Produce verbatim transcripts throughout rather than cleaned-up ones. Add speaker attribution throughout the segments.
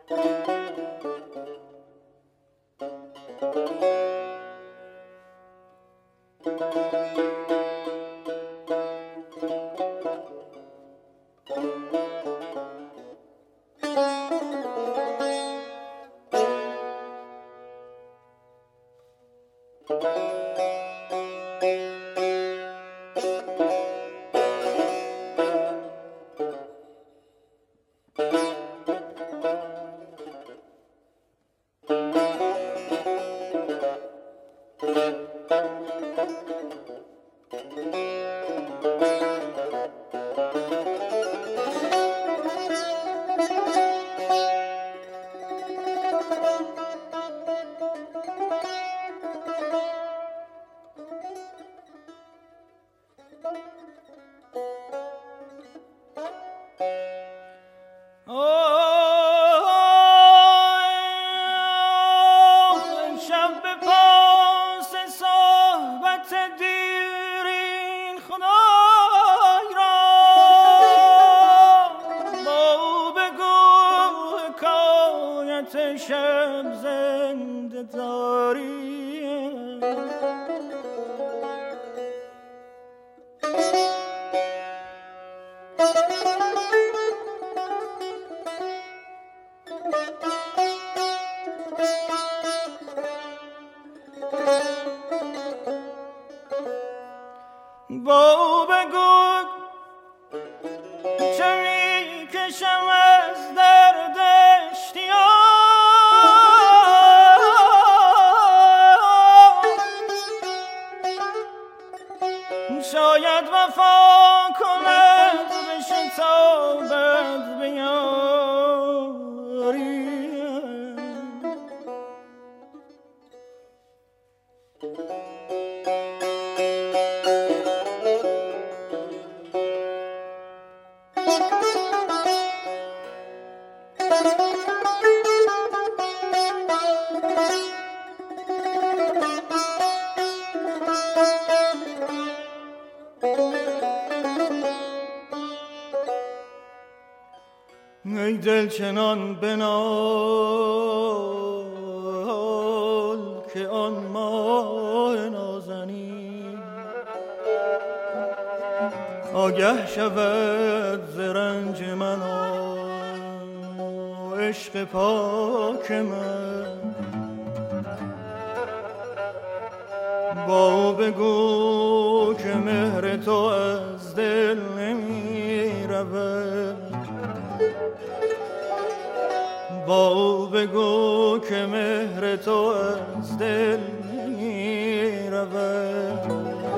Speaker 1: ای دل چنان بنال که آن ماه نازنین آگه شود ز رنج من و عشق پاک من. با بگو که مهر تو از دل نمی رود، با بگو که مهر تو از دل نمی رود.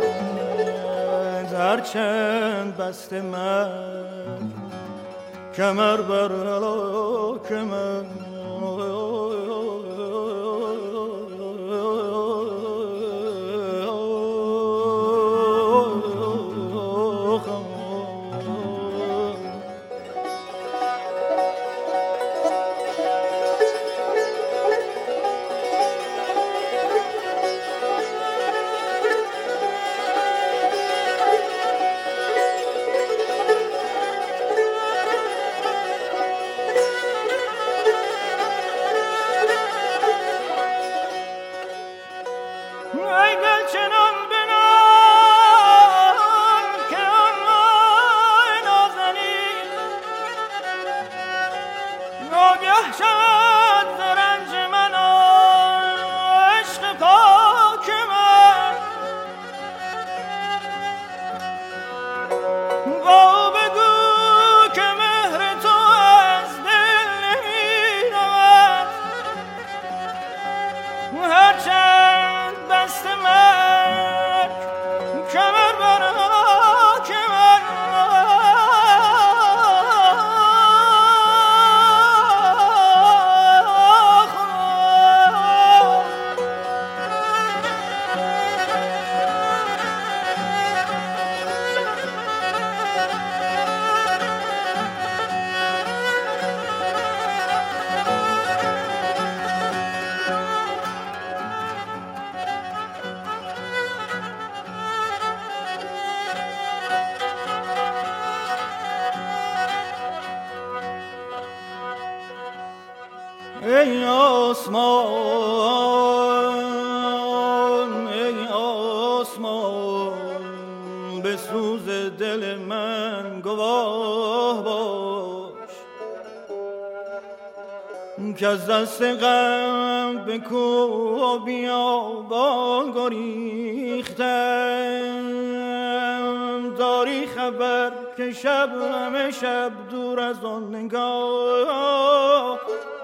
Speaker 1: هرچند بسته من کمر بر هلاک من، ای آسمان ای آسمان به سوز دل من گواه باش که از دست غم به کوه و بیابان گریختم داری خبر که شب همه شب دور از آن نگاه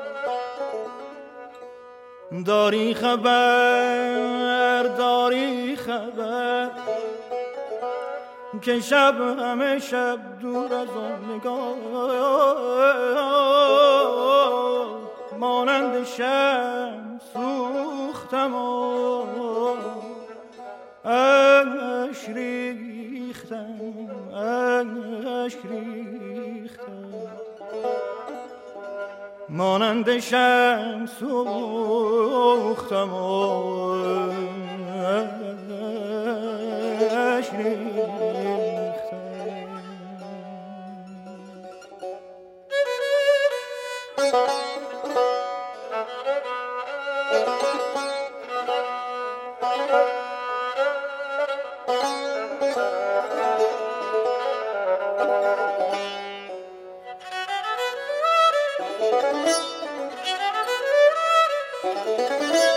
Speaker 1: داری خبر داری خبر که شب همه شب دور از آن نگاه مانند شمع سوختم و اشک ریختم اشک ریختم مانند شمع سوختم و اشک ریختم
Speaker 2: Thank you.